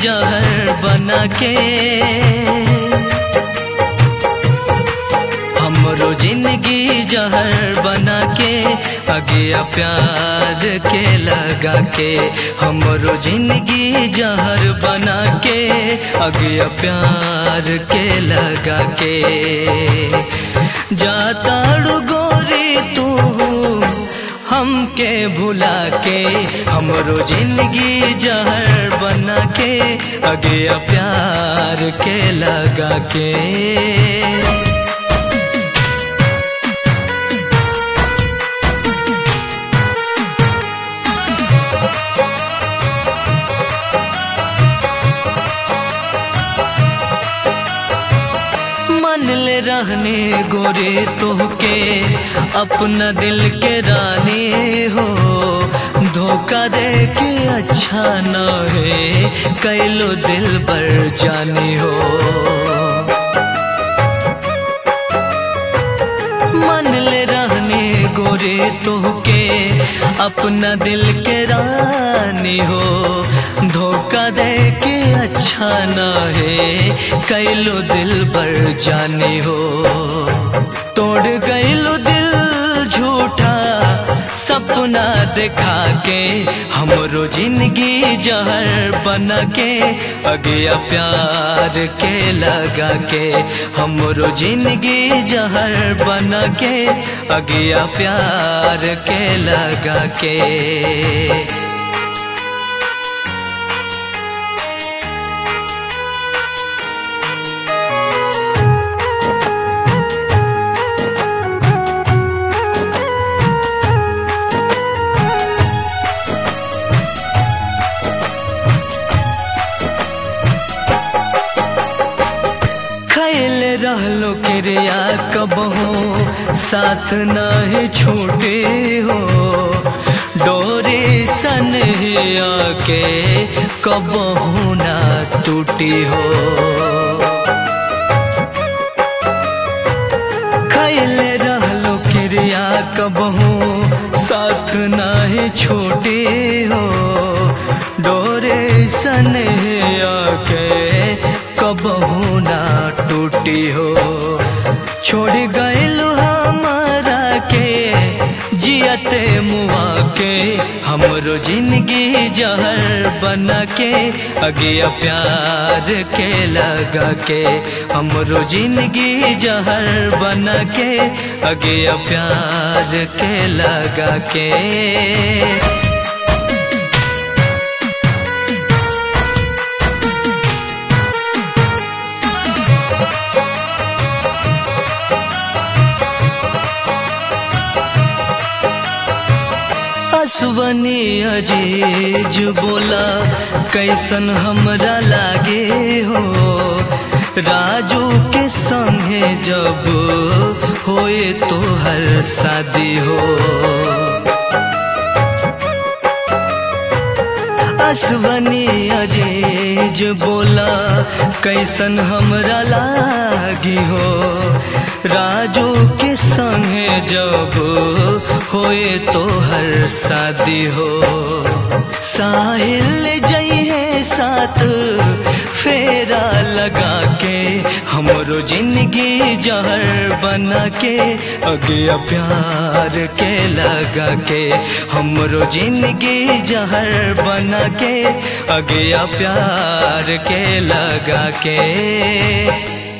जहर बना के हमरो जिंदगी जहर बना के अगिया प्यार के लगा के हमरो जिंदगी जहर बना के अगिया प्यार के लगा के जाता गोरी तू हमके भुला के हमरो जिंदगी जहर बना के अगिया प्यार के लगा के मन ले रहने गोरे तोहके अपना दिल के रानी हो धोखा दे के अच्छा न है कैलो दिल बर जानी हो मन ले रहने गोरे तोहके अपना दिल के रानी हो धोखा दे के अच्छा न है कैलो दिल बर जानी हो तोड़ गईलो दिल झूठा सपना दिखा के हमरो जिंदगी जहर बना के अगिया प्यार के लगा के हमरो जिंदगी जहर बना के अगिया प्यार के लगा के रहलो क्रिया कबहो साथ नहीं छूटे हो डोरे सन के कबहो ना टूटी हो खैले रहलो क्रिया कबहो साथ नहीं छूटे हो डोरे सन के कबहू ना टूटी हो छोड़ गईलू हमारा के जियते मुआ के हमरो जिंदगी जहर बना के अगिया प्यार के लगा के हमरो जिंदगी जहर बना के अगिया प्यार के लगा के सुवनी अजीज बोला कैसन हमरा लागे हो राजू के संगे जब होए तो हर शादी हो असवनी अजीज बोला कैसन हमरा लागी हो राजू के संगे जब होए तो हर शादी हो साहिल जइहे साथ फेरा लगा के हमरो जिंदगी जहर बना के अगिया प्यार के लगा के हमरो जिंदगी जहर बना के अगिया प्यार के लगा के